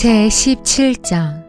제17장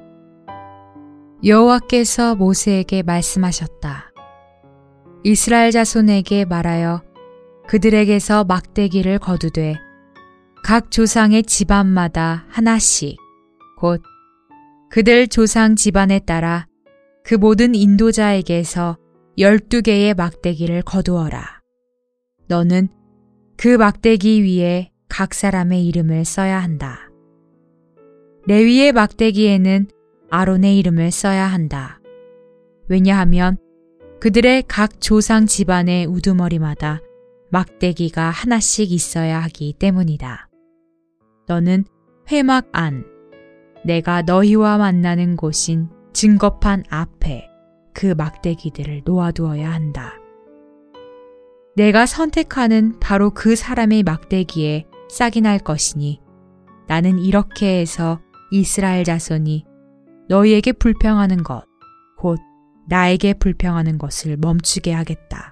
여호와께서 모세에게 말씀하셨다. 이스라엘 자손에게 말하여 그들에게서 막대기를 거두되 각 조상의 집안마다 하나씩 곧 그들 조상 집안에 따라 그 모든 인도자에게서 12개의 막대기를 거두어라. 너는 그 막대기 위에 각 사람의 이름을 써야 한다. 레위의 막대기에는 아론의 이름을 써야 한다. 왜냐하면 그들의 각 조상 집안의 우두머리마다 막대기가 하나씩 있어야 하기 때문이다. 너는 회막 안, 내가 너희와 만나는 곳인 증거판 앞에 그 막대기들을 놓아두어야 한다. 내가 선택하는 바로 그 사람의 막대기에 싹이 날 것이니 나는 이렇게 해서 이스라엘 자손이 너희에게 불평하는 것, 곧 나에게 불평하는 것을 멈추게 하겠다.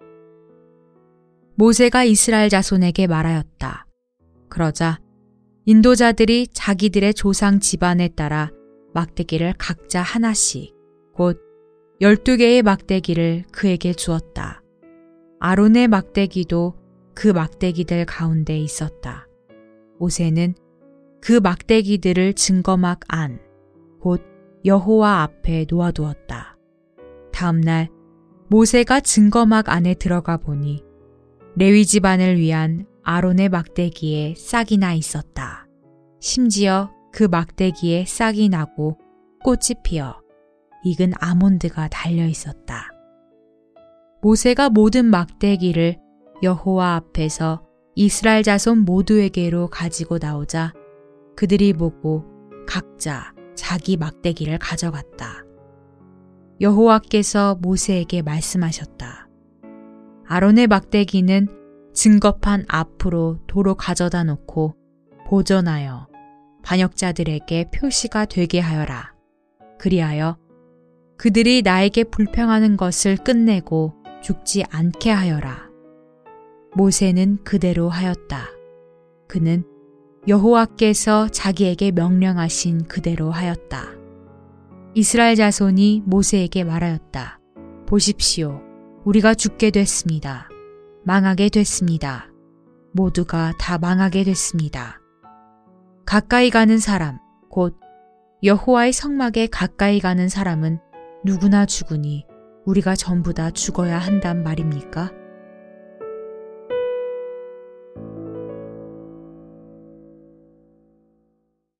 모세가 이스라엘 자손에게 말하였다. 그러자 인도자들이 자기들의 조상 집안에 따라 막대기를 각자 하나씩, 곧 12개의 막대기를 그에게 주었다. 아론의 막대기도 그 막대기들 가운데 있었다. 모세는 그 막대기들을 증거막 안, 곧 여호와 앞에 놓아두었다. 다음 날 모세가 증거막 안에 들어가 보니 레위 집안을 위한 아론의 막대기에 싹이 나 있었다. 심지어 그 막대기에 싹이 나고 꽃이 피어 익은 아몬드가 달려 있었다. 모세가 모든 막대기를 여호와 앞에서 이스라엘 자손 모두에게로 가지고 나오자 그들이 보고 각자 자기 막대기를 가져갔다. 여호와께서 모세에게 말씀하셨다. 아론의 막대기는 증거판 앞으로 도로 가져다 놓고 보존하여 반역자들에게 표시가 되게 하여라. 그리하여 그들이 나에게 불평하는 것을 끝내고 죽지 않게 하여라. 모세는 그대로 하였다. 그는 여호와께서 자기에게 명령하신 그대로 하였다. 이스라엘 자손이 모세에게 말하였다. 보십시오. 우리가 죽게 됐습니다. 망하게 됐습니다. 모두가 다 망하게 됐습니다. 가까이 가는 사람, 곧 여호와의 성막에 가까이 가는 사람은 누구나 죽으니 우리가 전부 다 죽어야 한단 말입니까?